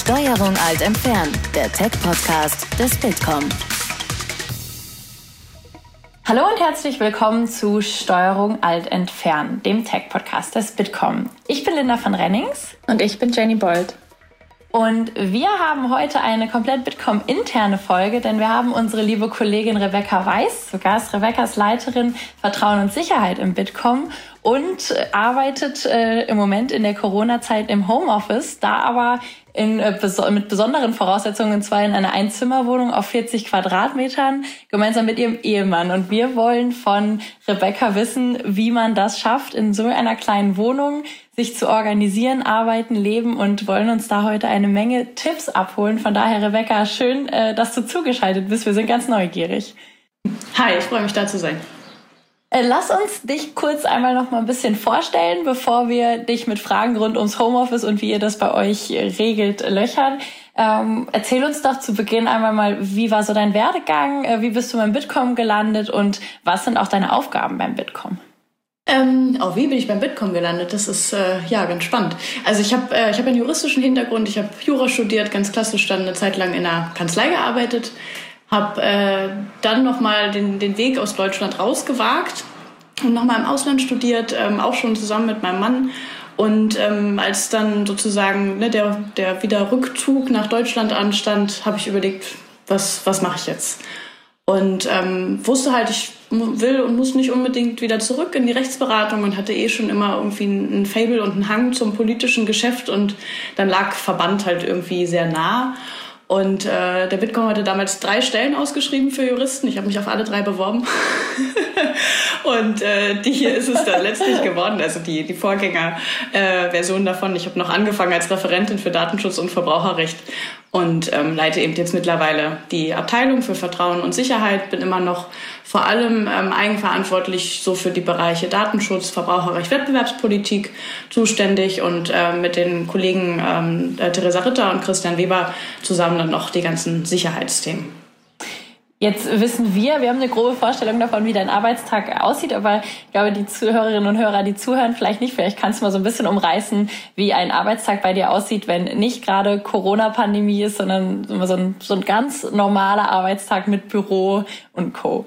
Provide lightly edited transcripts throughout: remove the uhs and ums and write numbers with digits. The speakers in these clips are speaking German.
Steuerung Alt entfernen, der Tech-Podcast des Bitkom. Hallo und herzlich willkommen zu Steuerung Alt entfernen, dem Tech-Podcast des Bitkom. Ich bin Linda von Rennings. Und ich bin Jenny Bold. Und wir haben heute eine komplett Bitkom-interne Folge, denn wir haben unsere liebe Kollegin Rebecca Weiß zu Gast. Rebecca ist Leiterin Vertrauen und Sicherheit im Bitkom und arbeitet im Moment in der Corona-Zeit im Homeoffice, da aber mit besonderen Voraussetzungen, und zwar in einer Einzimmerwohnung auf 40 Quadratmetern, gemeinsam mit ihrem Ehemann. Und wir wollen von Rebecca wissen, wie man das schafft, in so einer kleinen Wohnung sich zu organisieren, arbeiten, leben, und wollen uns da heute eine Menge Tipps abholen. Von daher, Rebecca, schön, dass du zugeschaltet bist. Wir sind ganz neugierig. Hi, ich freue mich, da zu sein. Lass uns dich kurz einmal noch mal ein bisschen vorstellen, bevor wir dich mit Fragen rund ums Homeoffice und wie ihr das bei euch regelt löchern. Erzähl uns doch zu Beginn einmal mal, wie war so dein Werdegang, wie bist du beim Bitkom gelandet und was sind auch deine Aufgaben beim Bitkom? Wie bin ich beim Bitkom gelandet? Das ist ganz spannend. Also ich hab einen juristischen Hintergrund, ich habe Jura studiert, ganz klassisch, dann eine Zeit lang in einer Kanzlei gearbeitet. Habe dann nochmal den Weg aus Deutschland rausgewagt und nochmal im Ausland studiert, auch schon zusammen mit meinem Mann. Und als dann sozusagen der Wiederrückzug nach Deutschland anstand, habe ich überlegt, was mache ich jetzt? Und wusste halt, ich will und muss nicht unbedingt wieder zurück in die Rechtsberatung und hatte schon immer irgendwie ein Faible und einen Hang zum politischen Geschäft, und dann lag Verband halt irgendwie sehr nah. Und der Bitkom hatte damals 3 Stellen ausgeschrieben für Juristen. Ich habe mich auf alle 3 beworben. Und die hier ist es dann letztlich geworden, also die Vorgängerversion davon. Ich habe noch angefangen als Referentin für Datenschutz und Verbraucherrecht und leite eben jetzt mittlerweile die Abteilung für Vertrauen und Sicherheit. Bin immer noch vor allem eigenverantwortlich so für die Bereiche Datenschutz, Verbraucherrecht, Wettbewerbspolitik zuständig, und mit den Kollegen Theresa Ritter und Christian Weber zusammen dann noch die ganzen Sicherheitsthemen. Jetzt wissen wir haben eine grobe Vorstellung davon, wie dein Arbeitstag aussieht, aber ich glaube, die Zuhörerinnen und Hörer, die zuhören, vielleicht nicht. Vielleicht kannst du mal so ein bisschen umreißen, wie ein Arbeitstag bei dir aussieht, wenn nicht gerade Corona-Pandemie ist, sondern so ein ganz normaler Arbeitstag mit Büro und Co.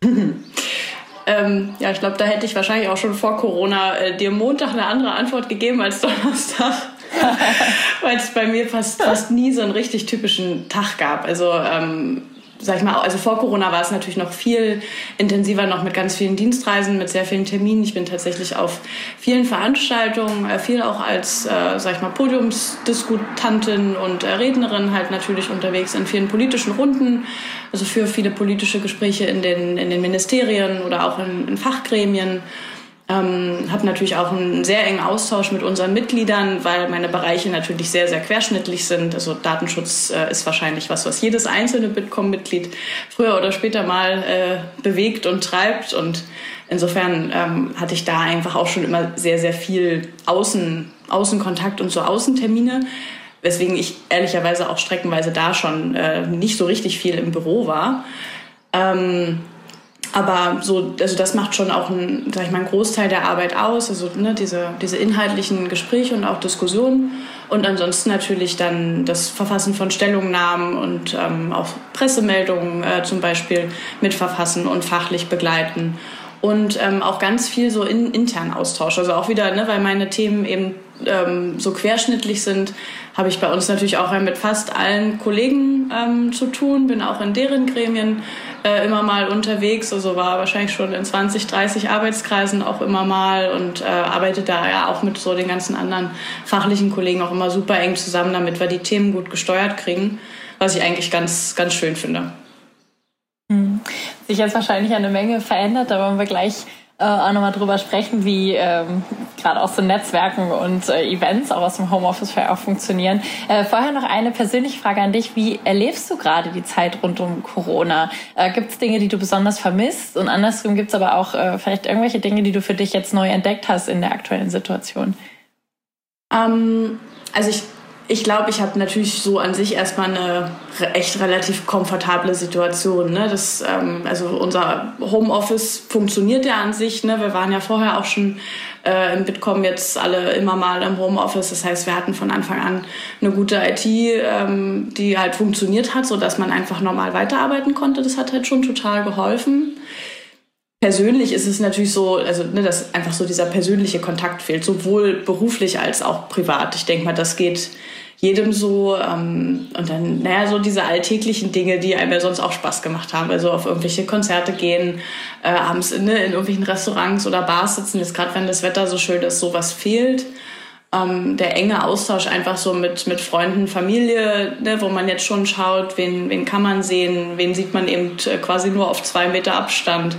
Ich glaube, da hätte ich wahrscheinlich auch schon vor Corona dir Montag eine andere Antwort gegeben als Donnerstag, weil es bei mir fast nie so einen richtig typischen Tag gab. Also sag ich mal, also vor Corona war es natürlich noch viel intensiver, noch mit ganz vielen Dienstreisen, mit sehr vielen Terminen. Ich bin tatsächlich auf vielen Veranstaltungen, viel auch als, Podiumsdiskutantin und Rednerin halt natürlich unterwegs in vielen politischen Runden, also für viele politische Gespräche in den Ministerien oder auch in Fachgremien. Habe natürlich auch einen sehr engen Austausch mit unseren Mitgliedern, weil meine Bereiche natürlich sehr, sehr querschnittlich sind. Also Datenschutz ist wahrscheinlich was jedes einzelne Bitkom-Mitglied früher oder später mal bewegt und treibt. Und insofern hatte ich da einfach auch schon immer sehr, sehr viel Außenkontakt und so Außentermine, weswegen ich ehrlicherweise auch streckenweise da schon nicht so richtig viel im Büro war. Aber also das macht schon auch einen Großteil der Arbeit aus, also diese inhaltlichen Gespräche und auch Diskussionen, und ansonsten natürlich dann das Verfassen von Stellungnahmen und auch Pressemeldungen zum Beispiel mitverfassen und fachlich begleiten, und auch ganz viel so intern Austausch. Also auch wieder, weil meine Themen eben so querschnittlich sind, habe ich bei uns natürlich auch mit fast allen Kollegen zu tun, bin auch in deren Gremien immer mal unterwegs, also war wahrscheinlich schon in 20, 30 Arbeitskreisen auch immer mal, und arbeite da ja auch mit so den ganzen anderen fachlichen Kollegen auch immer super eng zusammen, damit wir die Themen gut gesteuert kriegen, was ich eigentlich ganz, ganz schön finde. Sich jetzt wahrscheinlich eine Menge verändert, da wollen wir gleich auch nochmal drüber sprechen, wie gerade auch so Netzwerken und Events auch aus dem Homeoffice auch funktionieren. Vorher noch eine persönliche Frage an dich. Wie erlebst du gerade die Zeit rund um Corona? Gibt es Dinge, die du besonders vermisst? Und andersrum gibt es aber auch vielleicht irgendwelche Dinge, die du für dich jetzt neu entdeckt hast in der aktuellen Situation? Also ich ich glaube, ich habe natürlich so an sich erstmal eine echt relativ komfortable Situation. Ne? Also unser Homeoffice funktioniert ja an sich. Ne? Wir waren ja vorher auch schon im Bitkom jetzt alle immer mal im Homeoffice. Das heißt, wir hatten von Anfang an eine gute IT, die halt funktioniert hat, sodass man einfach normal weiterarbeiten konnte. Das hat halt schon total geholfen. Persönlich ist es natürlich so, also dass einfach so dieser persönliche Kontakt fehlt, sowohl beruflich als auch privat. Ich denke mal, das geht jedem so. Und dann, so diese alltäglichen Dinge, die einem ja sonst auch Spaß gemacht haben. Also auf irgendwelche Konzerte gehen, abends in irgendwelchen Restaurants oder Bars sitzen. Jetzt gerade, wenn das Wetter so schön ist, sowas fehlt. Der enge Austausch einfach so mit Freunden, Familie, ne, wo man jetzt schon schaut, wen kann man sehen, wen sieht man eben quasi nur auf 2 Meter Abstand.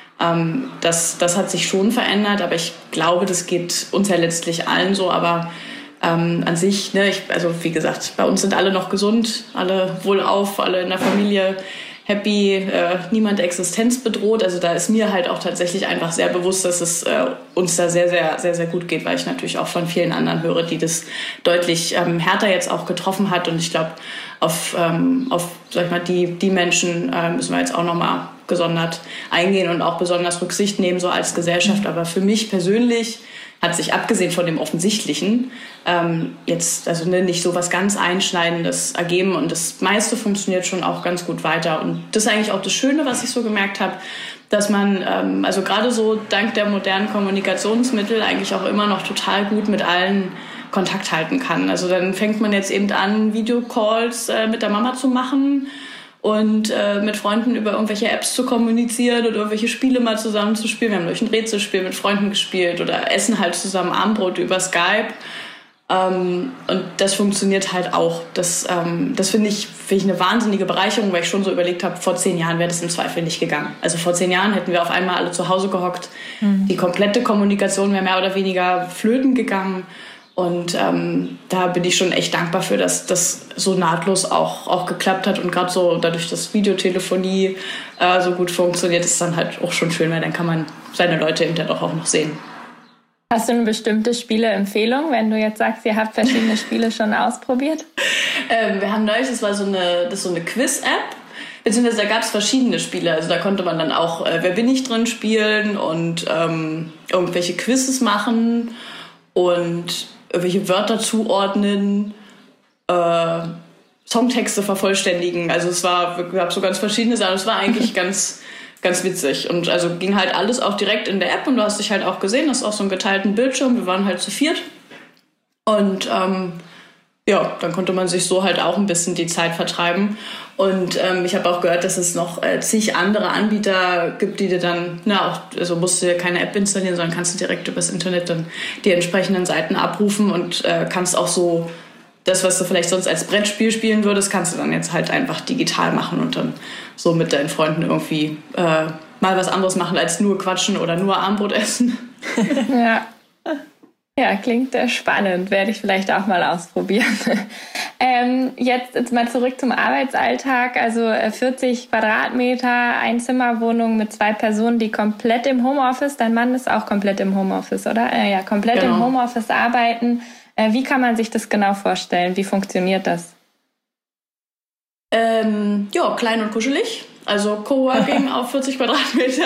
Das hat sich schon verändert, aber ich glaube, das geht uns ja letztlich allen so. Aber an sich, ne, also wie gesagt, bei uns sind alle noch gesund, alle wohlauf, alle in der Familie happy, niemand existenzbedroht. Also da ist mir halt auch tatsächlich einfach sehr bewusst, dass es uns da sehr, sehr, sehr, sehr gut geht, weil ich natürlich auch von vielen anderen höre, die das deutlich härter jetzt auch getroffen hat. Und ich glaube, auf sag ich mal, die Menschen müssen wir jetzt auch nochmal gesondert eingehen und auch besonders Rücksicht nehmen, so als Gesellschaft. Aber für mich persönlich hat sich abgesehen von dem Offensichtlichen jetzt also nicht so was ganz Einschneidendes ergeben und das meiste funktioniert schon auch ganz gut weiter. Und das ist eigentlich auch das Schöne, was ich so gemerkt habe, dass man also gerade so dank der modernen Kommunikationsmittel eigentlich auch immer noch total gut mit allen Kontakt halten kann. Also dann fängt man jetzt eben an, Videocalls mit der Mama zu machen und mit Freunden über irgendwelche Apps zu kommunizieren oder irgendwelche Spiele mal zusammen zu spielen. Wir haben durch ein Rätselspiel mit Freunden gespielt oder essen halt zusammen Abendbrot über Skype. Und das funktioniert halt auch. Das finde ich eine wahnsinnige Bereicherung, weil ich schon so überlegt habe, vor 10 Jahren wäre das im Zweifel nicht gegangen. Also vor 10 Jahren hätten wir auf einmal alle zu Hause gehockt. Die komplette Kommunikation wäre mehr oder weniger flöten gegangen. Und da bin ich schon echt dankbar für, dass das so nahtlos auch geklappt hat. Und gerade so dadurch, dass Videotelefonie so gut funktioniert, ist es dann halt auch schon schön, weil dann kann man seine Leute hinterher doch auch noch sehen. Hast du eine bestimmte Spieleempfehlung, wenn du jetzt sagst, ihr habt verschiedene Spiele schon ausprobiert? Wir haben neulich, das ist so eine Quiz-App, beziehungsweise da gab es verschiedene Spiele. Also da konnte man dann auch Wer bin ich drin spielen und irgendwelche Quizzes machen und irgendwelche Wörter zuordnen, Songtexte vervollständigen. Also es gab so ganz verschiedene Sachen. Es war eigentlich ganz witzig. Und also ging halt alles auch direkt in der App und du hast dich halt auch gesehen, das ist auch so einen geteilten Bildschirm. Wir waren halt zu 4. Und dann konnte man sich so halt auch ein bisschen die Zeit vertreiben. Und ich habe auch gehört, dass es noch zig andere Anbieter gibt, die dir dann, also musst du dir keine App installieren, sondern kannst du direkt übers Internet dann die entsprechenden Seiten abrufen und kannst auch so das, was du vielleicht sonst als Brettspiel spielen würdest, kannst du dann jetzt halt einfach digital machen und dann so mit deinen Freunden irgendwie mal was anderes machen als nur quatschen oder nur Abendbrot essen. Ja, klingt spannend. Werde ich vielleicht auch mal ausprobieren. Jetzt mal zurück zum Arbeitsalltag. Also 40 Quadratmeter, Einzimmerwohnung mit 2 Personen, die komplett im Homeoffice, dein Mann ist auch komplett im Homeoffice, oder? Ja, komplett genau. Im Homeoffice arbeiten. Wie kann man sich das genau vorstellen? Wie funktioniert das? Klein und kuschelig. Also Coworking auf 40 Quadratmeter.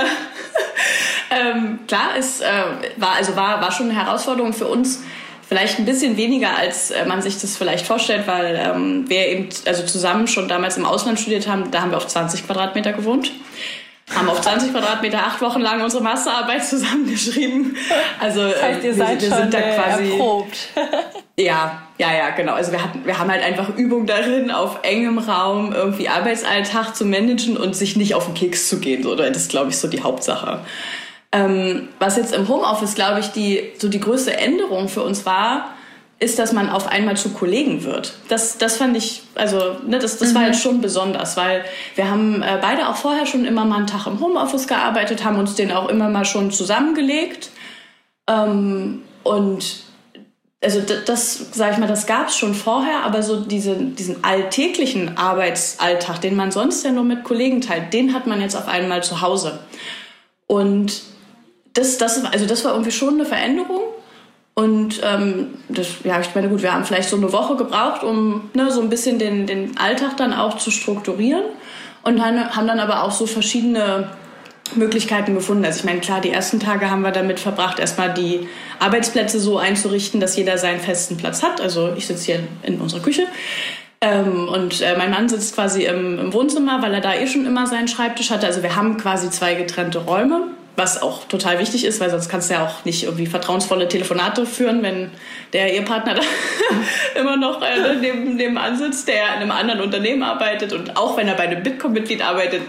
Klar, es war schon eine Herausforderung für uns. Vielleicht ein bisschen weniger, als man sich das vielleicht vorstellt, weil wir eben also zusammen schon damals im Ausland studiert haben. Da haben wir auf 20 Quadratmeter gewohnt. Haben auf 20 Quadratmeter 8 Wochen lang unsere Masterarbeit zusammengeschrieben. Also das heißt, ihr seid wir sind da quasi erprobt. Ja, genau. Also wir haben halt einfach Übung darin, auf engem Raum irgendwie Arbeitsalltag zu managen und sich nicht auf den Keks zu gehen. So, das ist, glaube ich, so die Hauptsache. Was jetzt im Homeoffice, glaube ich, die größte Änderung für uns war, ist, dass man auf einmal zu Kollegen wird. Das fand ich, also das war jetzt schon besonders, weil wir haben beide auch vorher schon immer mal einen Tag im Homeoffice gearbeitet, haben uns den auch immer mal schon zusammengelegt. Und also das, sag ich mal, das gab es schon vorher, aber so diesen alltäglichen Arbeitsalltag, den man sonst ja nur mit Kollegen teilt, den hat man jetzt auf einmal zu Hause. Und das war irgendwie schon eine Veränderung. Und ich meine, gut, wir haben vielleicht so eine Woche gebraucht, um so ein bisschen den Alltag dann auch zu strukturieren und haben dann aber auch so verschiedene Möglichkeiten gefunden. Also ich meine, klar, die ersten Tage haben wir damit verbracht, erstmal die Arbeitsplätze so einzurichten, dass jeder seinen festen Platz hat. Also ich sitze hier in unserer Küche und mein Mann sitzt quasi im Wohnzimmer, weil er da schon immer seinen Schreibtisch hatte. Also wir haben quasi 2 getrennte Räume, was auch total wichtig ist, weil sonst kannst du ja auch nicht irgendwie vertrauensvolle Telefonate führen, wenn der Ehepartner da immer noch nebenan sitzt, der in einem anderen Unternehmen arbeitet und auch wenn er bei einem Bitkom-Mitglied arbeitet,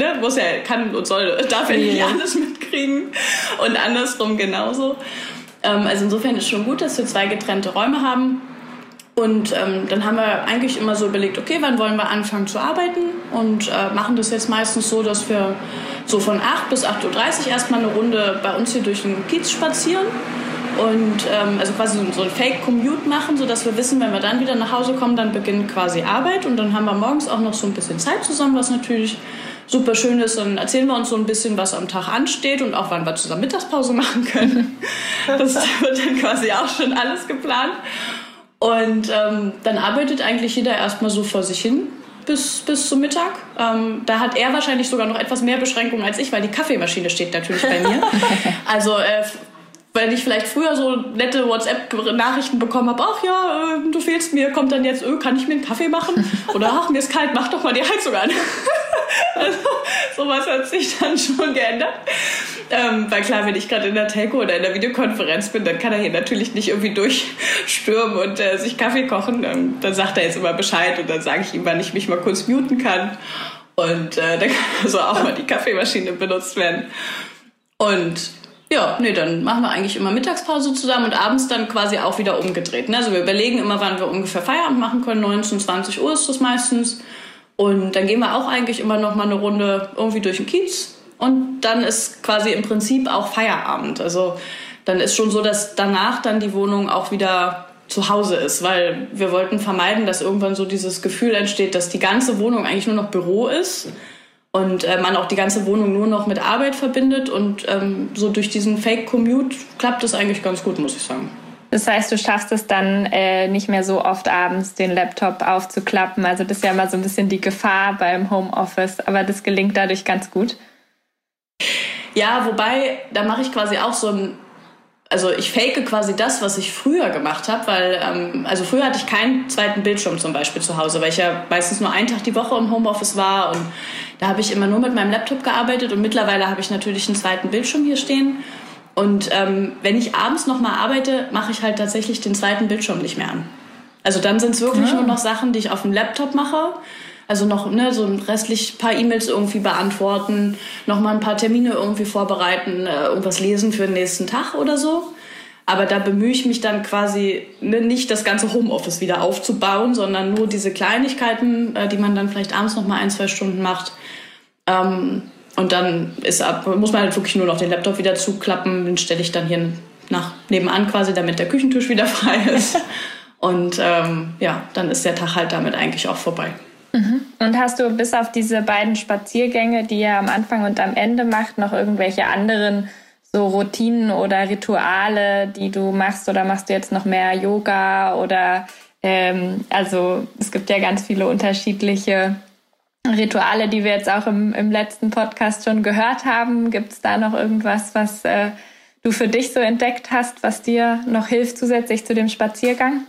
darf er nicht alles mitkriegen und andersrum genauso. Also insofern ist schon gut, dass wir 2 getrennte Räume haben. Und dann haben wir eigentlich immer so überlegt, okay, wann wollen wir anfangen zu arbeiten und machen das jetzt meistens so, dass wir so von 8 bis 8.30 Uhr erstmal eine Runde bei uns hier durch den Kiez spazieren und also quasi so ein Fake-Commute machen, sodass wir wissen, wenn wir dann wieder nach Hause kommen, dann beginnt quasi Arbeit und dann haben wir morgens auch noch so ein bisschen Zeit zusammen, was natürlich super schön ist. Dann erzählen wir uns so ein bisschen, was am Tag ansteht und auch wann wir zusammen Mittagspause machen können. Das wird dann quasi auch schon alles geplant. Und dann arbeitet eigentlich jeder erstmal so vor sich hin bis zum Mittag. Da hat er wahrscheinlich sogar noch etwas mehr Beschränkungen als ich, weil die Kaffeemaschine steht natürlich bei mir. Also wenn ich vielleicht früher so nette WhatsApp-Nachrichten bekommen habe, ach ja, du fehlst mir, kommt dann jetzt, kann ich mir einen Kaffee machen? Oder ach, mir ist kalt, mach doch mal die Heizung an. Also sowas hat sich dann schon geändert. Weil klar, wenn ich gerade in der Telco oder in der Videokonferenz bin, dann kann er hier natürlich nicht irgendwie durchstürmen und sich Kaffee kochen. Dann sagt er jetzt immer Bescheid und dann sage ich ihm, wann ich mich mal kurz muten kann. Und dann kann also auch mal die Kaffeemaschine benutzt werden. Und dann machen wir eigentlich immer Mittagspause zusammen und abends dann quasi auch wieder umgedreht. Also wir überlegen immer, wann wir ungefähr Feierabend machen können. 19, 20 Uhr ist das meistens. Und dann gehen wir auch eigentlich immer noch mal eine Runde irgendwie durch den Kiez. Und dann ist quasi im Prinzip auch Feierabend. Also dann ist schon so, dass danach dann die Wohnung auch wieder zu Hause ist. Weil wir wollten vermeiden, dass irgendwann so dieses Gefühl entsteht, dass die ganze Wohnung eigentlich nur noch Büro ist. Und man auch die ganze Wohnung nur noch mit Arbeit verbindet. Und so durch diesen Fake-Commute klappt das eigentlich ganz gut, muss ich sagen. Das heißt, du schaffst es dann nicht mehr so oft abends, den Laptop aufzuklappen. Also das ist ja immer so ein bisschen die Gefahr beim Homeoffice. Aber das gelingt dadurch ganz gut. Ja, wobei, da mache ich quasi auch also ich fake quasi das, was ich früher gemacht habe, weil also früher hatte ich keinen zweiten Bildschirm zum Beispiel zu Hause, weil ich ja meistens nur einen Tag die Woche im Homeoffice war und da habe ich immer nur mit meinem Laptop gearbeitet und mittlerweile habe ich natürlich einen zweiten Bildschirm hier stehen und wenn ich abends nochmal arbeite, mache ich halt tatsächlich den zweiten Bildschirm nicht mehr an. Also dann sind es wirklich nur noch Sachen, die ich auf dem Laptop mache. Also noch so ein restlich paar E-Mails irgendwie beantworten, noch mal ein paar Termine irgendwie vorbereiten, irgendwas lesen für den nächsten Tag oder so. Aber da bemühe ich mich dann quasi nicht das ganze Homeoffice wieder aufzubauen, sondern nur diese Kleinigkeiten, die man dann vielleicht abends noch mal 1-2 Stunden macht. Und dann muss man halt wirklich nur noch den Laptop wieder zuklappen. Den stelle ich dann hier nebenan quasi, damit der Küchentisch wieder frei ist. Und dann ist der Tag halt damit eigentlich auch vorbei. Und hast du bis auf diese beiden Spaziergänge, die ihr am Anfang und am Ende macht, noch irgendwelche anderen so Routinen oder Rituale, die du machst? Oder machst du jetzt noch mehr Yoga? Oder also es gibt ja ganz viele unterschiedliche Rituale, die wir jetzt auch im letzten Podcast schon gehört haben. Gibt es da noch irgendwas, was du für dich so entdeckt hast, was dir noch hilft zusätzlich zu dem Spaziergang?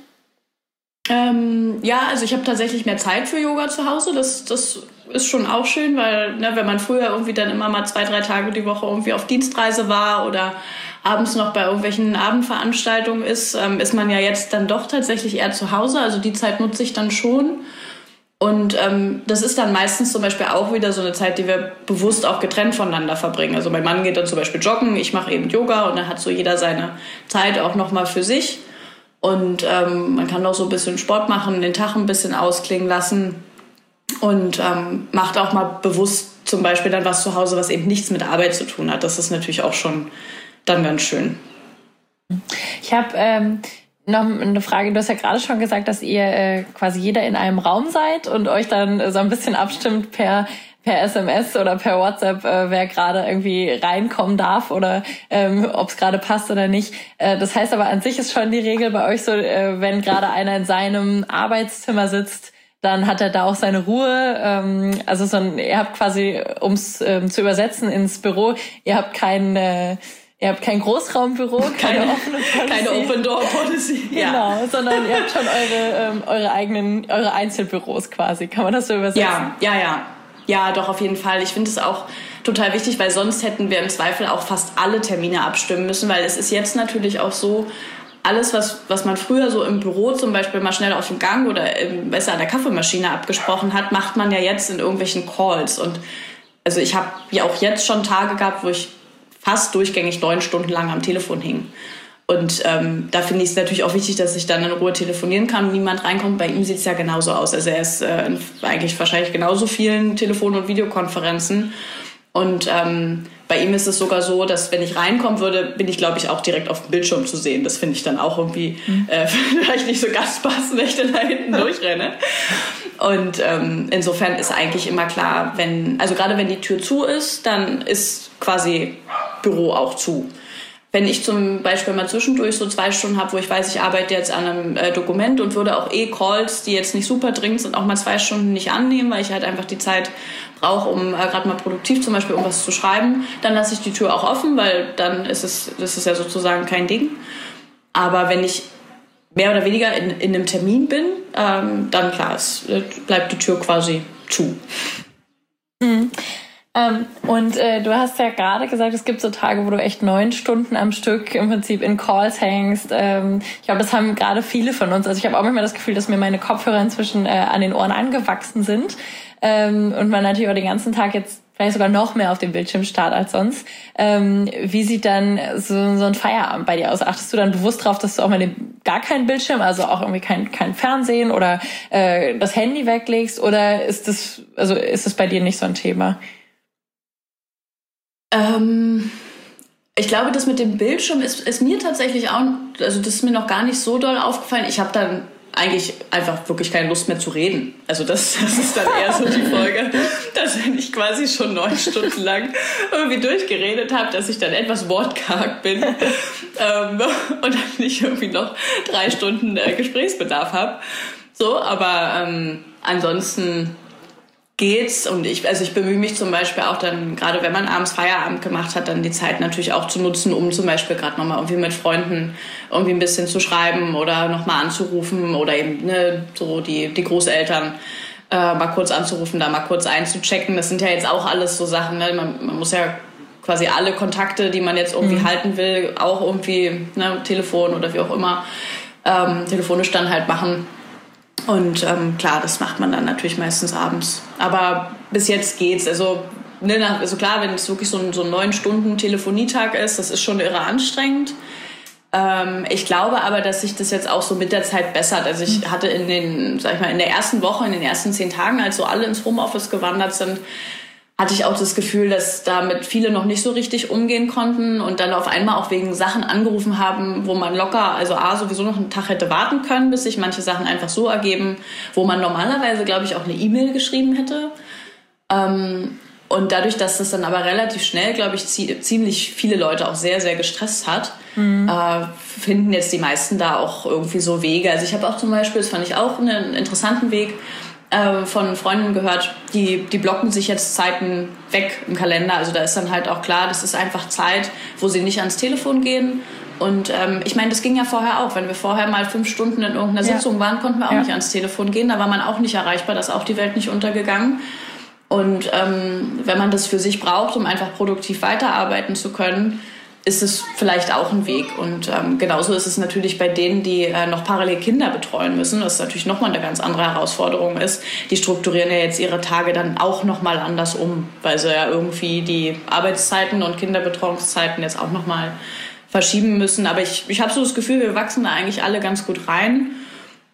Also ich habe tatsächlich mehr Zeit für Yoga zu Hause. Das ist schon auch schön, weil wenn man früher irgendwie dann immer mal 2-3 Tage die Woche irgendwie auf Dienstreise war oder abends noch bei irgendwelchen Abendveranstaltungen ist man ja jetzt dann doch tatsächlich eher zu Hause. Also die Zeit nutze ich dann schon. Und das ist dann meistens zum Beispiel auch wieder so eine Zeit, die wir bewusst auch getrennt voneinander verbringen. Also mein Mann geht dann zum Beispiel joggen, ich mache eben Yoga und dann hat so jeder seine Zeit auch nochmal für sich. Und man kann auch so ein bisschen Sport machen, den Tag ein bisschen ausklingen lassen und macht auch mal bewusst zum Beispiel dann was zu Hause, was eben nichts mit Arbeit zu tun hat. Das ist natürlich auch schon dann ganz schön. Ich habe noch eine Frage. Du hast ja gerade schon gesagt, dass ihr quasi jeder in einem Raum seid und euch dann so ein bisschen abstimmt per per SMS oder per WhatsApp, wer gerade irgendwie reinkommen darf oder ob es gerade passt oder nicht. Das heißt aber an sich ist schon die Regel bei euch so, wenn gerade einer in seinem Arbeitszimmer sitzt, dann hat er da auch seine Ruhe. Also ihr habt quasi, um es zu übersetzen ins Büro, ihr habt kein Großraumbüro, keine offene Policy. Keine Open-Door-Policy. Genau, sondern ihr habt schon eure Einzelbüros quasi. Kann man das so übersetzen? Ja, doch, auf jeden Fall. Ich finde es auch total wichtig, weil sonst hätten wir im Zweifel auch fast alle Termine abstimmen müssen, weil es ist jetzt natürlich auch so, alles, was man früher so im Büro zum Beispiel mal schnell auf dem Gang oder besser an der Kaffeemaschine abgesprochen hat, macht man ja jetzt in irgendwelchen Calls. Und also ich habe ja auch jetzt schon Tage gehabt, wo ich fast durchgängig 9 Stunden lang am Telefon hing. Und da finde ich es natürlich auch wichtig, dass ich dann in Ruhe telefonieren kann und niemand reinkommt. Bei ihm sieht es ja genauso aus. Also er ist eigentlich wahrscheinlich genauso vielen Telefon- und Videokonferenzen. Und bei ihm ist es sogar so, dass wenn ich reinkommen würde, bin ich, glaube ich, auch direkt auf dem Bildschirm zu sehen. Das finde ich dann auch irgendwie vielleicht nicht so ganz passend, wenn ich dann da hinten durchrenne. Und insofern ist eigentlich immer klar, gerade wenn die Tür zu ist, dann ist quasi Büro auch zu. Wenn ich zum Beispiel mal zwischendurch so 2 Stunden habe, wo ich weiß, ich arbeite jetzt an einem Dokument und würde auch Calls, die jetzt nicht super dringend sind, auch mal 2 Stunden nicht annehmen, weil ich halt einfach die Zeit brauche, um gerade mal produktiv zum Beispiel irgendwas zu schreiben, dann lasse ich die Tür auch offen, weil dann das ist ja sozusagen kein Ding. Aber wenn ich mehr oder weniger in einem Termin bin, dann klar, es bleibt die Tür quasi zu. Mhm. Und du hast ja gerade gesagt, es gibt so Tage, wo du echt 9 Stunden am Stück im Prinzip in Calls hängst. Ich glaube, das haben gerade viele von uns. Also ich habe auch manchmal das Gefühl, dass mir meine Kopfhörer inzwischen an den Ohren angewachsen sind. Und man natürlich auch den ganzen Tag jetzt vielleicht sogar noch mehr auf dem Bildschirm starrt als sonst. Wie sieht dann so ein Feierabend bei dir aus? Achtest du dann bewusst drauf, dass du auch mal gar keinen Bildschirm, also auch irgendwie kein Fernsehen oder das Handy weglegst? Oder ist das bei dir nicht so ein Thema? Ich glaube, das mit dem Bildschirm ist mir tatsächlich auch, also das ist mir noch gar nicht so doll aufgefallen. Ich habe dann eigentlich einfach wirklich keine Lust mehr zu reden. Also das ist dann eher so die Folge, dass wenn ich quasi schon 9 Stunden lang irgendwie durchgeredet habe, dass ich dann etwas wortkarg bin und dann nicht irgendwie noch 3 Stunden Gesprächsbedarf habe. So, aber ansonsten geht's und ich bemühe mich zum Beispiel auch dann, gerade wenn man abends Feierabend gemacht hat, dann die Zeit natürlich auch zu nutzen, um zum Beispiel gerade nochmal irgendwie mit Freunden irgendwie ein bisschen zu schreiben oder nochmal anzurufen oder eben so die Großeltern mal kurz anzurufen, da mal kurz einzuchecken. Das sind ja jetzt auch alles so Sachen, ne? Man muss ja quasi alle Kontakte, die man jetzt irgendwie halten will, auch irgendwie Telefon oder wie auch immer, telefonisch dann halt machen. Und klar, das macht man dann natürlich meistens abends. Aber bis jetzt geht's. Also klar, wenn es wirklich so ein 9-Stunden-Telefonietag ist, das ist schon irre anstrengend. Ich glaube aber, dass sich das jetzt auch so mit der Zeit bessert. Also ich hatte in der ersten Woche, in den ersten 10 Tagen, als so alle ins Homeoffice gewandert sind, hatte ich auch das Gefühl, dass damit viele noch nicht so richtig umgehen konnten und dann auf einmal auch wegen Sachen angerufen haben, wo man locker, also sowieso noch einen Tag hätte warten können, bis sich manche Sachen einfach so ergeben, wo man normalerweise, glaube ich, auch eine E-Mail geschrieben hätte. Und dadurch, dass das dann aber relativ schnell, glaube ich, ziemlich viele Leute auch sehr, sehr gestresst hat, finden jetzt die meisten da auch irgendwie so Wege. Also ich habe auch zum Beispiel, das fand ich auch einen interessanten Weg, von Freunden gehört, die blocken sich jetzt Zeiten weg im Kalender. Also da ist dann halt auch klar, das ist einfach Zeit, wo sie nicht ans Telefon gehen. Und ich meine, das ging ja vorher auch. Wenn wir vorher mal 5 Stunden in irgendeiner Sitzung waren, konnten wir auch nicht ans Telefon gehen. Da war man auch nicht erreichbar, da ist auch die Welt nicht untergegangen. Und wenn man das für sich braucht, um einfach produktiv weiterarbeiten zu können, ist es vielleicht auch ein Weg. Und genauso ist es natürlich bei denen, die noch parallel Kinder betreuen müssen, was natürlich nochmal eine ganz andere Herausforderung ist. Die strukturieren ja jetzt ihre Tage dann auch nochmal anders um, weil sie ja irgendwie die Arbeitszeiten und Kinderbetreuungszeiten jetzt auch nochmal verschieben müssen. Aber ich habe so das Gefühl, wir wachsen da eigentlich alle ganz gut rein.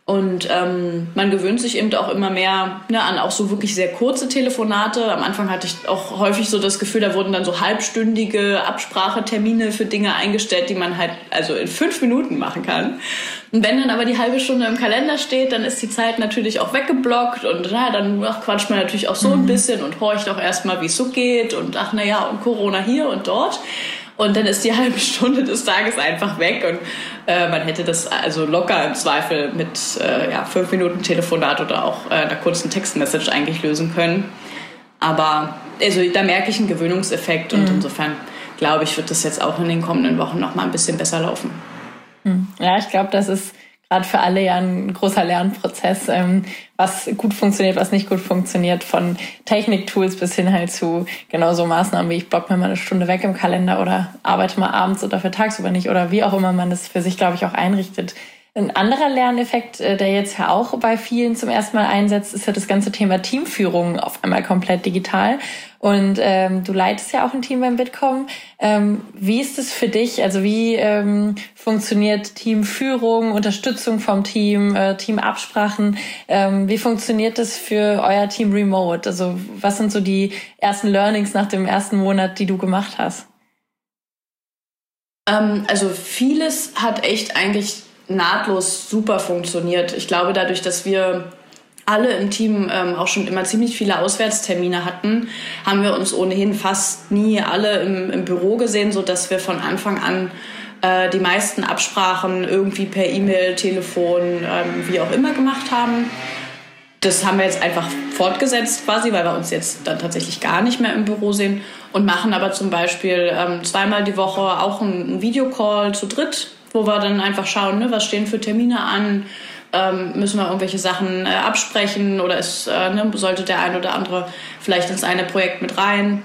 Und man gewöhnt sich eben auch immer mehr an auch so wirklich sehr kurze Telefonate. Am Anfang hatte ich auch häufig so das Gefühl, da wurden dann so halbstündige Absprachetermine für Dinge eingestellt, die man halt also in 5 Minuten machen kann. Und wenn dann aber die halbe Stunde im Kalender steht, dann ist die Zeit natürlich auch weggeblockt und dann quatscht man natürlich auch so ein bisschen und horcht auch erstmal, wie es so geht und und Corona hier und dort. Und dann ist die halbe Stunde des Tages einfach weg und man hätte das also locker im Zweifel mit 5 Minuten Telefonat oder auch einer kurzen Textmessage eigentlich lösen können. Aber also da merke ich einen Gewöhnungseffekt und insofern glaube ich, wird das jetzt auch in den kommenden Wochen noch mal ein bisschen besser laufen. Ja, ich glaube, das ist gerade für alle ja ein großer Lernprozess, was gut funktioniert, was nicht gut funktioniert, von Techniktools bis hin halt zu genauso Maßnahmen wie ich block mir mal eine Stunde weg im Kalender oder arbeite mal abends oder für tagsüber nicht oder wie auch immer man das für sich, glaube ich, auch einrichtet. Ein anderer Lerneffekt, der jetzt ja auch bei vielen zum ersten Mal einsetzt, ist ja das ganze Thema Teamführung auf einmal komplett digital. Und du leitest ja auch ein Team beim Bitkom. Wie ist es für dich? Also wie funktioniert Teamführung, Unterstützung vom Team, Teamabsprachen? Wie funktioniert das für euer Team remote? Also was sind so die ersten Learnings nach dem ersten Monat, die du gemacht hast? Also vieles hat echt eigentlich nahtlos super funktioniert. Ich glaube, dadurch, dass wir alle im Team auch schon immer ziemlich viele Auswärtstermine hatten, haben wir uns ohnehin fast nie alle im Büro gesehen, sodass wir von Anfang an die meisten Absprachen irgendwie per E-Mail, Telefon, wie auch immer gemacht haben. Das haben wir jetzt einfach fortgesetzt quasi, weil wir uns jetzt dann tatsächlich gar nicht mehr im Büro sehen und machen aber zum Beispiel 2-mal die Woche auch einen Videocall zu dritt, wo wir dann einfach schauen, was stehen für Termine an, müssen wir irgendwelche Sachen absprechen oder sollte der ein oder andere vielleicht ins eine Projekt mit rein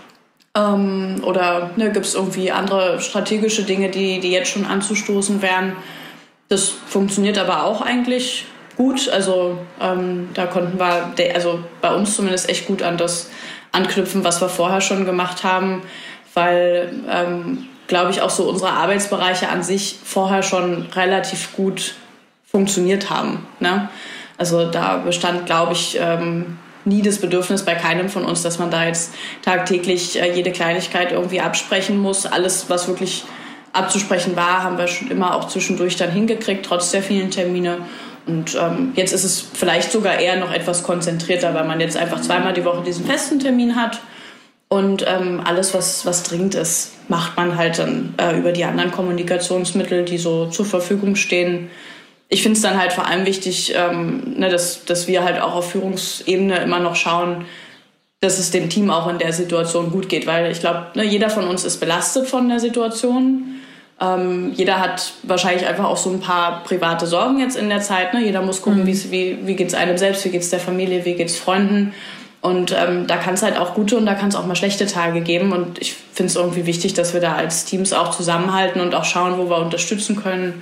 oder gibt es irgendwie andere strategische Dinge, die jetzt schon anzustoßen wären. Das funktioniert aber auch eigentlich gut, also da konnten wir bei uns zumindest echt gut an das anknüpfen, was wir vorher schon gemacht haben, weil glaube ich, auch so unsere Arbeitsbereiche an sich vorher schon relativ gut funktioniert haben. Ne? Also da bestand, glaube ich, nie das Bedürfnis bei keinem von uns, dass man da jetzt tagtäglich jede Kleinigkeit irgendwie absprechen muss. Alles, was wirklich abzusprechen war, haben wir schon immer auch zwischendurch dann hingekriegt, trotz der vielen Termine. Und jetzt ist es vielleicht sogar eher noch etwas konzentrierter, weil man jetzt einfach 2-mal die Woche diesen festen Termin hat. Und alles, was dringend ist, macht man halt dann über die anderen Kommunikationsmittel, die so zur Verfügung stehen. Ich finde es dann halt vor allem wichtig, dass wir halt auch auf Führungsebene immer noch schauen, dass es dem Team auch in der Situation gut geht. Weil ich glaube, jeder von uns ist belastet von der Situation. Jeder hat wahrscheinlich einfach auch so ein paar private Sorgen jetzt in der Zeit. Ne? Jeder muss gucken, wie geht's einem selbst, wie geht's der Familie, wie geht's Freunden. Und da kann es halt auch gute und da kann es auch mal schlechte Tage geben. Und ich finde es irgendwie wichtig, dass wir da als Teams auch zusammenhalten und auch schauen, wo wir unterstützen können.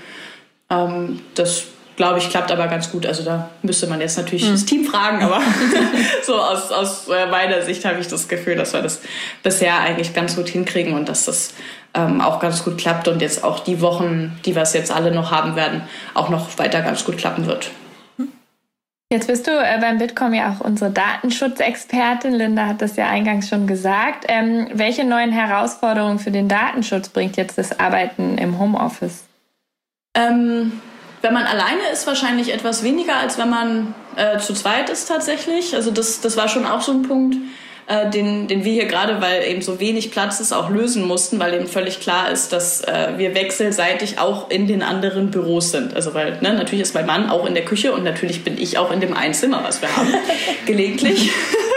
Das, glaube ich, klappt aber ganz gut. Also da müsste man jetzt natürlich das Team fragen. Aber so aus meiner Sicht habe ich das Gefühl, dass wir das bisher eigentlich ganz gut hinkriegen und dass das auch ganz gut klappt. Und jetzt auch die Wochen, die wir es jetzt alle noch haben werden, auch noch weiter ganz gut klappen wird. Jetzt bist du beim Bitkom ja auch unsere Datenschutzexpertin. Linda hat das ja eingangs schon gesagt. Welche neuen Herausforderungen für den Datenschutz bringt jetzt das Arbeiten im Homeoffice? Wenn man alleine ist, wahrscheinlich etwas weniger, als wenn man zu zweit ist tatsächlich. Also das war schon auch so ein Punkt, den wir hier gerade, weil eben so wenig Platz ist, auch lösen mussten, weil eben völlig klar ist, dass wir wechselseitig auch in den anderen Büros sind. Also weil natürlich ist mein Mann auch in der Küche und natürlich bin ich auch in dem Einzimmer, was wir haben, gelegentlich.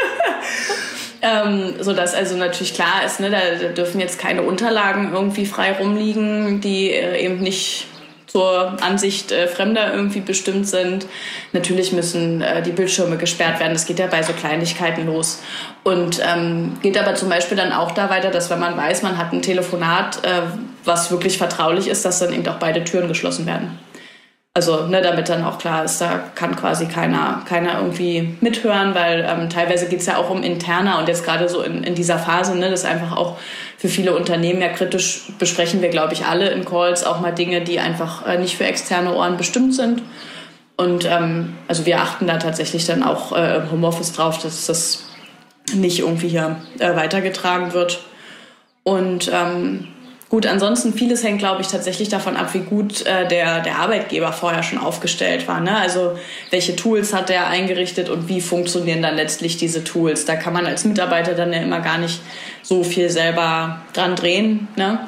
Sodass also natürlich klar ist, da dürfen jetzt keine Unterlagen irgendwie frei rumliegen, die eben nicht zur Ansicht Fremder irgendwie bestimmt sind. Natürlich müssen die Bildschirme gesperrt werden. Das geht ja bei so Kleinigkeiten los. Und geht aber zum Beispiel dann auch da weiter, dass wenn man weiß, man hat ein Telefonat, was wirklich vertraulich ist, dass dann eben auch beide Türen geschlossen werden. Also damit dann auch klar ist, da kann quasi keiner irgendwie mithören, weil teilweise geht es ja auch um Interna und jetzt gerade so in dieser Phase, das ist einfach auch für viele Unternehmen ja kritisch, besprechen wir, glaube ich, alle in Calls auch mal Dinge, die einfach nicht für externe Ohren bestimmt sind. Und also wir achten da tatsächlich dann auch im Homeoffice drauf, dass das nicht irgendwie hier weitergetragen wird. Und gut, ansonsten vieles hängt, glaube ich, tatsächlich davon ab, wie gut der Arbeitgeber vorher schon aufgestellt war. Ne? Also welche Tools hat der eingerichtet und wie funktionieren dann letztlich diese Tools? Da kann man als Mitarbeiter dann ja immer gar nicht so viel selber dran drehen. Ne?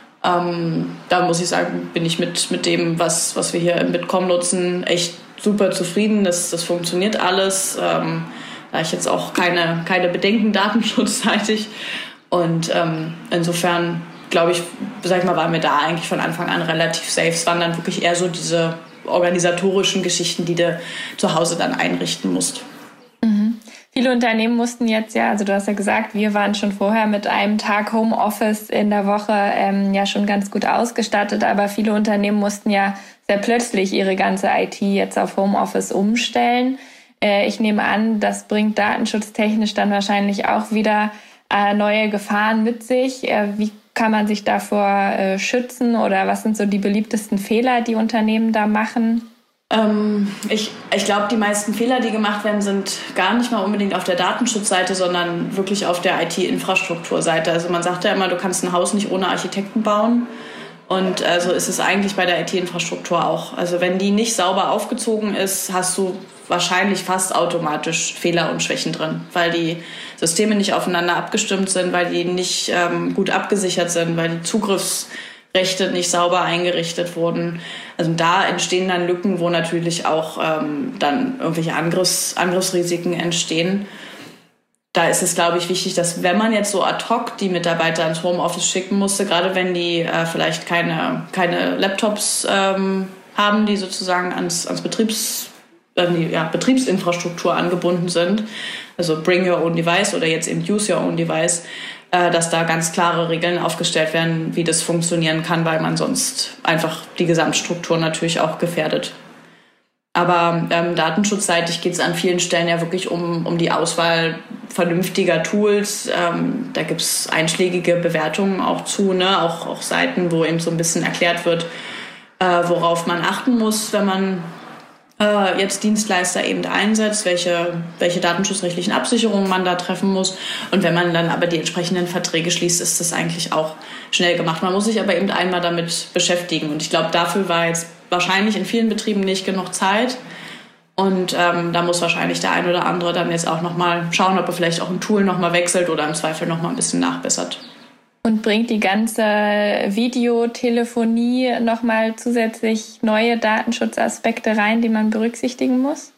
Da muss ich sagen, bin ich mit dem, was wir hier im Bitkom nutzen, echt super zufrieden. Das funktioniert alles. Da ich jetzt auch keine Bedenken datenschutzseitig. Und insofern glaube ich, waren wir da eigentlich von Anfang an relativ safe. Es waren dann wirklich eher so diese organisatorischen Geschichten, die du zu Hause dann einrichten musst. Mhm. Viele Unternehmen mussten jetzt also du hast ja gesagt, wir waren schon vorher mit einem Tag Homeoffice in der Woche ja schon ganz gut ausgestattet, aber viele Unternehmen mussten ja sehr plötzlich ihre ganze IT jetzt auf Homeoffice umstellen. Ich nehme an, das bringt datenschutztechnisch dann wahrscheinlich auch wieder neue Gefahren mit sich. Wie kann man sich davor schützen oder was sind so die beliebtesten Fehler, die Unternehmen da machen? Ich glaube, die meisten Fehler, die gemacht werden, sind gar nicht mal unbedingt auf der Datenschutzseite, sondern wirklich auf der IT-Infrastrukturseite. Also man sagt ja immer, du kannst ein Haus nicht ohne Architekten bauen. Und so ist es eigentlich bei der IT-Infrastruktur auch. Also wenn die nicht sauber aufgezogen ist, hast du wahrscheinlich fast automatisch Fehler und Schwächen drin, weil die Systeme nicht aufeinander abgestimmt sind, weil die nicht gut abgesichert sind, weil die Zugriffsrechte nicht sauber eingerichtet wurden. Also da entstehen dann Lücken, wo natürlich auch dann irgendwelche Angriffsrisiken entstehen. Da ist es, glaube ich, wichtig, dass wenn man jetzt so ad hoc die Mitarbeiter ins Homeoffice schicken musste, gerade wenn die vielleicht keine Laptops haben, die sozusagen ans Betriebsinfrastruktur angebunden sind, also Bring Your Own Device oder jetzt eben Use Your Own Device, dass da ganz klare Regeln aufgestellt werden, wie das funktionieren kann, weil man sonst einfach die Gesamtstruktur natürlich auch gefährdet. Aber datenschutzseitig geht es an vielen Stellen ja wirklich um die Auswahl vernünftiger Tools. Da gibt es einschlägige Bewertungen auch zu, ne? Auch Seiten, wo eben so ein bisschen erklärt wird, worauf man achten muss, wenn man jetzt Dienstleister eben einsetzt, welche datenschutzrechtlichen Absicherungen man da treffen muss. Und wenn man dann aber die entsprechenden Verträge schließt, ist das eigentlich auch schnell gemacht. Man muss sich aber eben einmal damit beschäftigen. Und ich glaube, dafür war jetzt wahrscheinlich in vielen Betrieben nicht genug Zeit. Und da muss wahrscheinlich der ein oder andere dann jetzt auch nochmal schauen, ob er vielleicht auch ein Tool nochmal wechselt oder im Zweifel nochmal ein bisschen nachbessert. Und bringt die ganze Videotelefonie nochmal zusätzlich neue Datenschutzaspekte rein, die man berücksichtigen muss?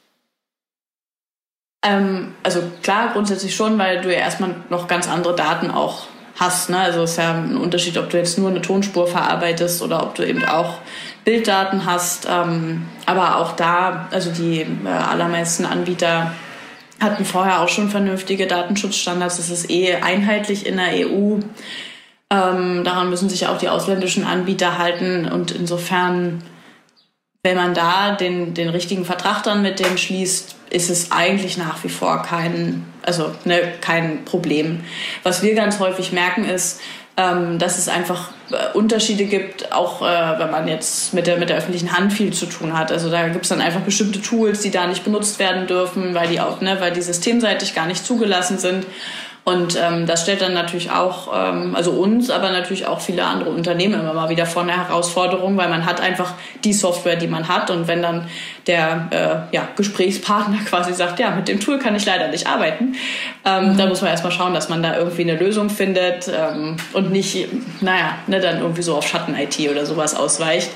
Also klar, grundsätzlich schon, weil du ja erstmal noch ganz andere Daten auch hast. Ne? Also es ist ja ein Unterschied, ob du jetzt nur eine Tonspur verarbeitest oder ob du eben auch Bilddaten hast. Aber auch da, also die allermeisten Anbieter hatten vorher auch schon vernünftige Datenschutzstandards. Das ist einheitlich in der EU. Daran müssen sich auch die ausländischen Anbieter halten. Und insofern, wenn man da den richtigen Vertrag dann mit denen schließt, ist es eigentlich nach wie vor kein Problem. Was wir ganz häufig merken ist, dass es einfach Unterschiede gibt, auch wenn man jetzt mit der öffentlichen Hand viel zu tun hat. Also da gibt es dann einfach bestimmte Tools, die da nicht benutzt werden dürfen, weil die systemseitig gar nicht zugelassen sind. Und das stellt dann natürlich auch, also uns, aber natürlich auch viele andere Unternehmen immer mal wieder vor eine Herausforderung, weil man hat einfach die Software, die man hat. Und wenn dann der Gesprächspartner quasi sagt, ja, mit dem Tool kann ich leider nicht arbeiten, dann muss man erstmal schauen, dass man da irgendwie eine Lösung findet und nicht, dann irgendwie so auf Schatten-IT oder sowas ausweicht.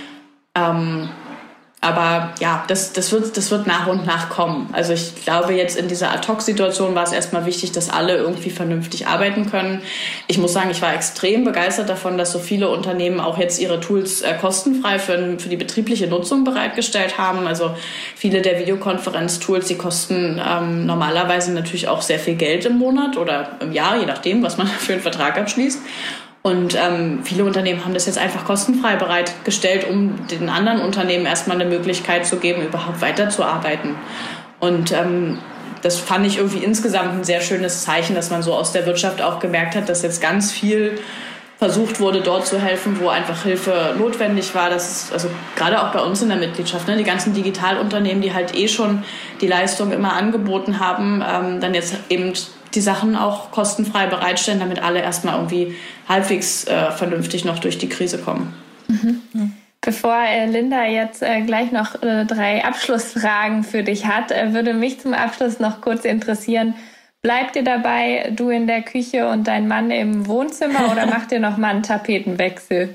Aber ja, das wird nach und nach kommen. Also ich glaube, jetzt in dieser Ad-Hoc-Situation war es erstmal wichtig, dass alle irgendwie vernünftig arbeiten können. Ich muss sagen, ich war extrem begeistert davon, dass so viele Unternehmen auch jetzt ihre Tools kostenfrei für die betriebliche Nutzung bereitgestellt haben. Also viele der Videokonferenz-Tools, die kosten normalerweise natürlich auch sehr viel Geld im Monat oder im Jahr, je nachdem, was man für einen Vertrag abschließt. Und viele Unternehmen haben das jetzt einfach kostenfrei bereitgestellt, um den anderen Unternehmen erstmal eine Möglichkeit zu geben, überhaupt weiterzuarbeiten. Und das fand ich irgendwie insgesamt ein sehr schönes Zeichen, dass man so aus der Wirtschaft auch gemerkt hat, dass jetzt ganz viel versucht wurde, dort zu helfen, wo einfach Hilfe notwendig war. Das ist also gerade auch bei uns in der Mitgliedschaft, ne, die ganzen Digitalunternehmen, die halt schon die Leistung immer angeboten haben, dann jetzt eben die Sachen auch kostenfrei bereitstellen, damit alle erstmal irgendwie halbwegs vernünftig noch durch die Krise kommen. Mhm. Bevor Linda jetzt gleich noch 3 Abschlussfragen für dich hat, würde mich zum Abschluss noch kurz interessieren, bleibt ihr dabei, du in der Küche und dein Mann im Wohnzimmer oder macht ihr noch mal einen Tapetenwechsel?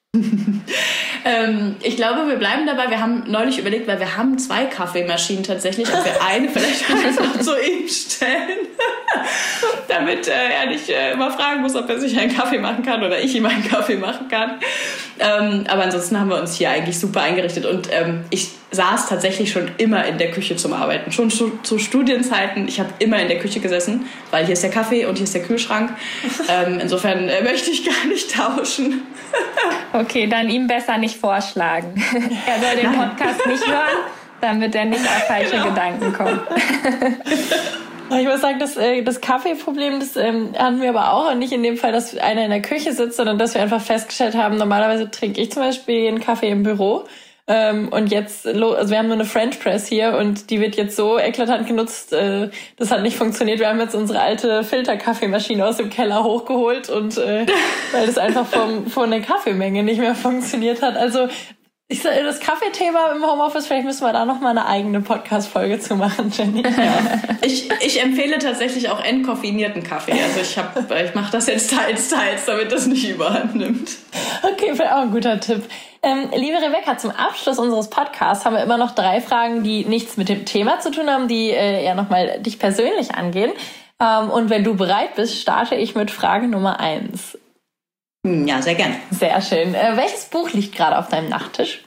Ich glaube, wir bleiben dabei. Wir haben neulich überlegt, weil wir haben 2 Kaffeemaschinen tatsächlich, ob wir eine vielleicht noch zu ihm stellen, damit er nicht immer fragen muss, ob er sich einen Kaffee machen kann oder ich ihm einen Kaffee machen kann. Aber ansonsten haben wir uns hier eigentlich super eingerichtet und ich saß tatsächlich schon immer in der Küche zum Arbeiten. Schon zu Studienzeiten, ich habe immer in der Küche gesessen, weil hier ist der Kaffee und hier ist der Kühlschrank. Insofern möchte ich gar nicht tauschen. Okay, dann ihm besser nicht vorschlagen. Er soll den Podcast nicht hören, damit er nicht auf falsche Gedanken kommt. Ich muss sagen, das Kaffeeproblem, das hatten wir aber auch. Und nicht in dem Fall, dass einer in der Küche sitzt, sondern dass wir einfach festgestellt haben, normalerweise trinke ich zum Beispiel einen Kaffee im Büro. Und jetzt, also wir haben nur eine French Press hier und die wird jetzt so eklatant genutzt, das hat nicht funktioniert. Wir haben jetzt unsere alte Filterkaffeemaschine aus dem Keller hochgeholt und weil das einfach von der Kaffeemenge nicht mehr funktioniert hat. Also das Kaffeethema im Homeoffice, vielleicht müssen wir da noch mal eine eigene Podcast-Folge zu machen, Jenny. Ja. Ich empfehle tatsächlich auch entkoffinierten Kaffee. Also ich mache das jetzt teils, damit das nicht überhand nimmt. Okay, vielleicht auch ein guter Tipp. Liebe Rebecca, zum Abschluss unseres Podcasts haben wir immer noch 3 Fragen, die nichts mit dem Thema zu tun haben, die eher nochmal dich persönlich angehen. Und wenn du bereit bist, starte ich mit Frage Nummer 1. Ja, sehr gern. Sehr schön. Welches Buch liegt gerade auf deinem Nachttisch?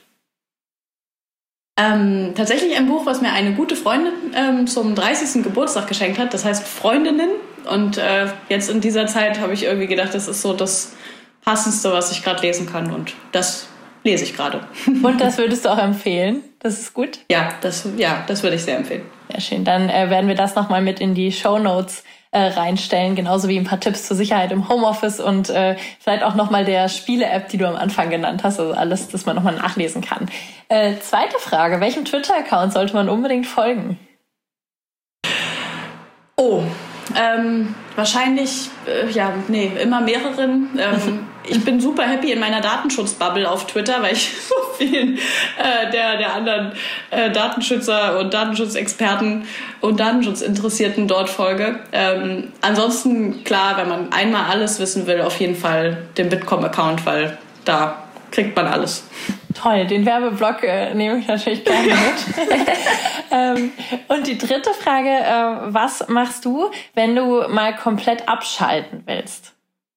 Tatsächlich ein Buch, was mir eine gute Freundin zum 30. Geburtstag geschenkt hat. Das heißt Freundinnen. Und jetzt in dieser Zeit habe ich irgendwie gedacht, das ist so das Passendste, was ich gerade lesen kann. Und das lese ich gerade. Und das würdest du auch empfehlen? Das ist gut? Ja, das würde ich sehr empfehlen. Sehr schön. Dann werden wir das nochmal mit in die Shownotes reinstellen, genauso wie ein paar Tipps zur Sicherheit im Homeoffice und vielleicht auch nochmal der Spiele-App, die du am Anfang genannt hast, also alles, das man nochmal nachlesen kann. Zweite Frage, welchem Twitter-Account sollte man unbedingt folgen? Wahrscheinlich, immer mehreren. Ich bin super happy in meiner Datenschutzbubble auf Twitter, weil ich so vielen der anderen Datenschützer und Datenschutzexperten und Datenschutzinteressierten dort folge. Ansonsten, klar, wenn man einmal alles wissen will, auf jeden Fall den Bitkom-Account, weil da kriegt man alles. Toll, den Werbeblock nehme ich natürlich gerne mit. Und die dritte Frage, was machst du, wenn du mal komplett abschalten willst?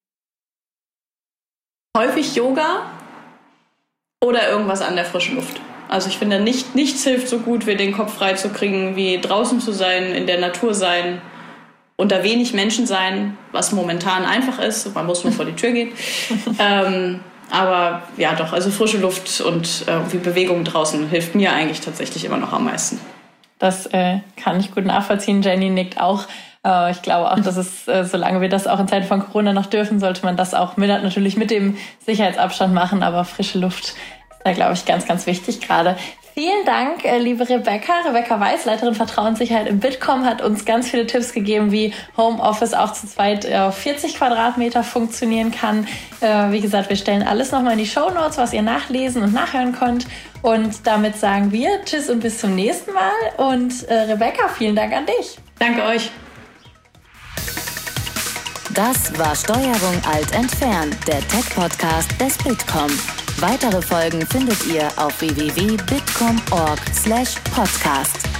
Häufig Yoga oder irgendwas an der frischen Luft. Also ich finde, nichts hilft so gut, wie den Kopf frei zu kriegen, wie draußen zu sein, in der Natur sein, unter wenig Menschen sein, was momentan einfach ist. Man muss nur vor die Tür gehen. Aber ja doch, also frische Luft und irgendwie Bewegung draußen hilft mir eigentlich tatsächlich immer noch am meisten. Das kann ich gut nachvollziehen. Jenny nickt auch. Ich glaube auch, dass es, solange wir das auch in Zeiten von Corona noch dürfen, sollte man das auch natürlich mit dem Sicherheitsabstand machen. Aber frische Luft ist da, glaube ich, ganz, ganz wichtig gerade. Vielen Dank, liebe Rebecca. Rebecca Weiß, Leiterin Vertrauenssicherheit im Bitkom, hat uns ganz viele Tipps gegeben, wie Homeoffice auch zu zweit auf 40 Quadratmeter funktionieren kann. Wie gesagt, wir stellen alles nochmal in die Shownotes, was ihr nachlesen und nachhören könnt. Und damit sagen wir Tschüss und bis zum nächsten Mal. Und Rebecca, vielen Dank an dich. Danke euch. Das war Steuerung Alt entfernt, der Tech-Podcast des Bitkom. Weitere Folgen findet ihr auf www.bitkom.org/podcast.